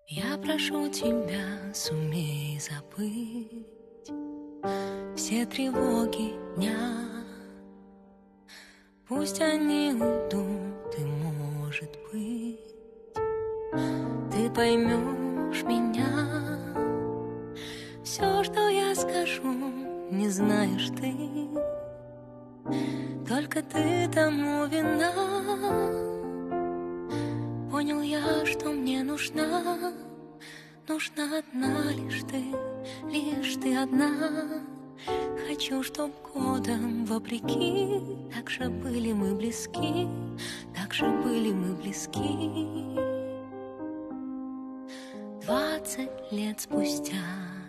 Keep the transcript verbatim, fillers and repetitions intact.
Я прошу тебя, сумей забыть все тревоги дня. Пусть они уйдут, и, может быть, ты поймешь меня. Все, что я скажу, не знаешь ты, только ты тому вина. Понял я, что мне нужна, нужна одна лишь ты, лишь ты одна. Хочу, чтоб годом вопреки так же были мы близки, так же были мы близки. Двадцать лет спустя